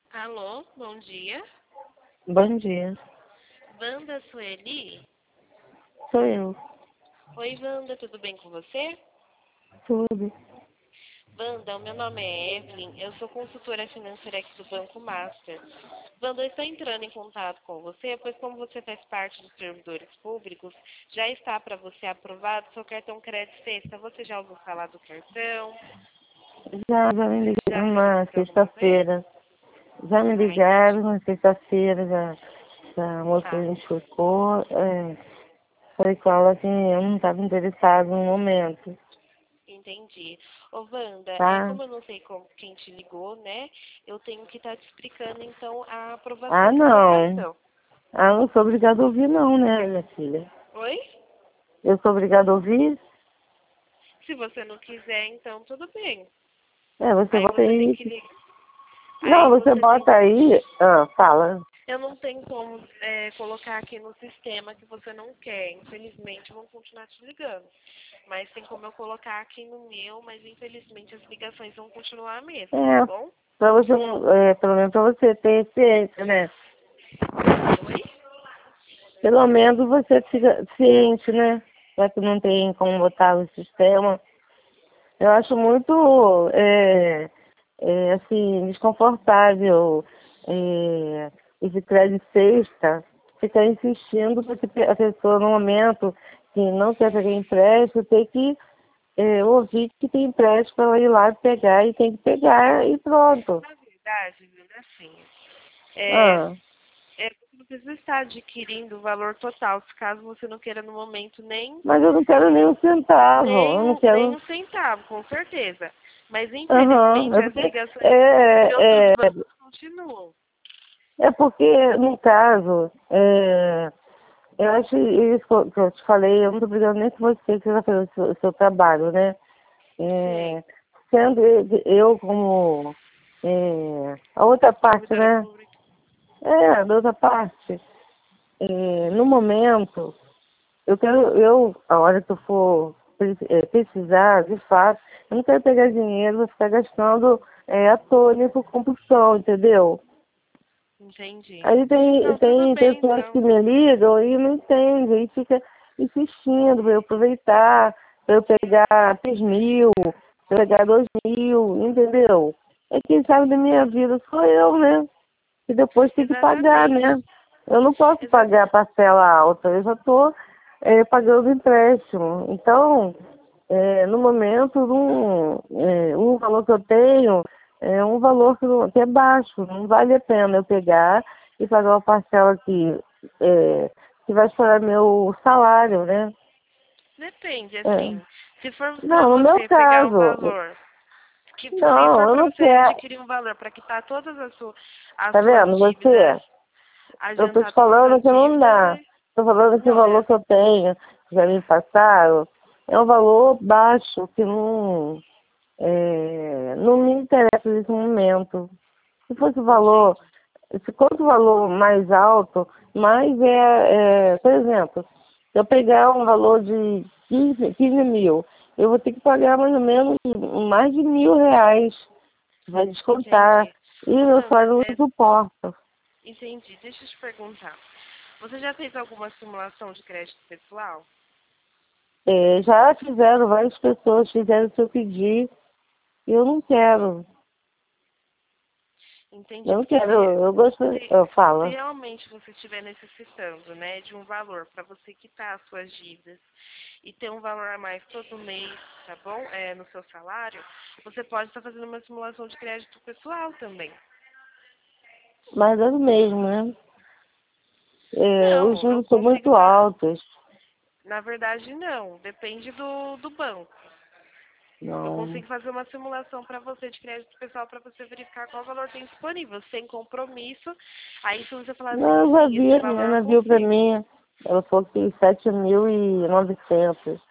Alô, bom dia. Bom dia, Wanda Sueli? sou eu. Oi, Wanda, tudo bem com você? Tudo. Wanda, o meu nome é Evelyn, eu sou consultora financeira aqui do Banco Master. Wanda, eu estou entrando em contato com você, pois como você faz parte dos servidores públicos, já está para você aprovado seu cartão crédito sexta. Você já ouviu falar do cartão? Já me Já ligaram fez na por alguma vez? sexta-feira. Já me Ah, entendi. ligaram na sexta-feira, a moça Tá, me explicou. Falei com ela que eu não estava interessado no momento, entendi. Ô, Wanda, tá? como eu não sei quem te ligou, né, eu tenho que estar te explicando, então, a Ah, aprovação do seu não. cartão. Ah, não sou obrigada a ouvir não, né, minha filha? Oi? Eu sou obrigada a ouvir? Se você não quiser, então tudo bem. Você Aí bota você tem aí. que ligar. Não, Aí você você tem. bota aí. Ah, fala. Eu não tenho como colocar aqui no sistema que você não quer. Infelizmente, vão continuar te ligando. Mas tem como eu colocar aqui no meu, mas infelizmente as ligações vão continuar a mesma, tá É, bom? pra você, pelo menos pra você ter ciência, né? Oi? Pelo menos você fica ciente, né? Já que não tem como botar no sistema. Eu acho muito, assim, desconfortável esse crédito sexta ficar insistindo para que a pessoa, no momento que não quer pegar empréstimo, tem que ouvir que tem empréstimo para ela ir lá pegar e tem que pegar e pronto. Na verdade, viu, assim, é, Ah, você não precisa estar adquirindo o valor total, se caso você não queira no momento nem mas eu não quero nem um centavo, Nem eu não um, nem quero. um centavo, com certeza. Mas Aham, infelizmente é as porque ligações de outros é, é, bancos continuam. É porque, no caso, eu acho isso que eu te falei, eu não estou brigando nem com você que você vai fazer o seu trabalho, né? Sim, É, sendo eu como a outra parte, servidora né? pública. A outra parte, no momento, a hora que eu for precisar, de fato, eu não quero pegar dinheiro e ficar gastando à toa nem por compulsão, entendeu? Entendi. Aí tem, Não, tudo tem bem pessoas que então. me ligam e não entendem, e fica insistindo para eu aproveitar, para eu pegar 3.000, para eu pegar 2.000, entendeu? É quem sabe da minha vida sou eu, né? E depois tem que pagar, Exatamente. né? Eu não posso Exa pagar a parcela alta, eu já estou pagando empréstimo. Então, no momento, um valor que eu tenho é um valor que é baixo, não vale a pena eu pegar e pagar uma parcela que vai estourar meu salário, né? Depende, É. assim. Se for para Não, no meu você pegar o caso, valor, se não, for eu para não você quero. adquirir um valor para quitar todas as Tá suas vendo? dívidas, Eu tô te adiantar todas as falando suas que não dívidas, dá. Tô falando que o não, valor que eu tenho, que já me passaram, é um valor baixo, que não me interessa nesse momento. Se fosse o valor, entendi. se fosse o valor mais alto, mais por exemplo, se eu pegar um valor de 15 mil, eu vou ter que pagar mais ou menos mais de R$ 1.000. Vai descontar. Entendi. E Ô, meu Wanda, salário não suporta. entendi. Deixa eu te perguntar. Você já fez alguma simulação de crédito pessoal? Já fizeram, várias pessoas fizeram o seu pedir. E eu não quero. Entendi, Eu não porque quero, eu gosto, se, eu se falo. realmente você estiver necessitando, né, de um valor para você quitar as suas dívidas e ter um valor a mais todo mês, tá bom? No seu salário, você pode estar fazendo uma simulação de crédito pessoal também. Mas é o mesmo, né? Os Não, eu juros são consigo muito estar. altos. Na verdade, não. Depende do banco. Eu Não, consigo fazer uma simulação para você de crédito pessoal para você verificar qual valor tem disponível, sem compromisso. Aí se você falar assim, não, eu já sim, vi, esse a valor eu menina viu pra consigo. mim. Ela falou que 7.900,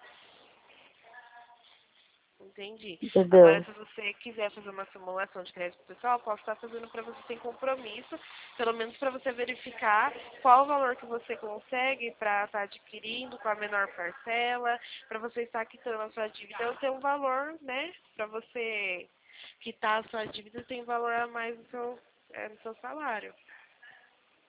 Entendi. Agora, entendeu? se você quiser fazer uma simulação de crédito pessoal, eu posso estar fazendo para você sem compromisso, pelo menos para você verificar qual o valor que você consegue para estar adquirindo com a menor parcela, para você estar quitando a sua dívida, eu tenho um valor, né, para você quitar a sua dívida, tem um valor a mais no seu, no seu salário.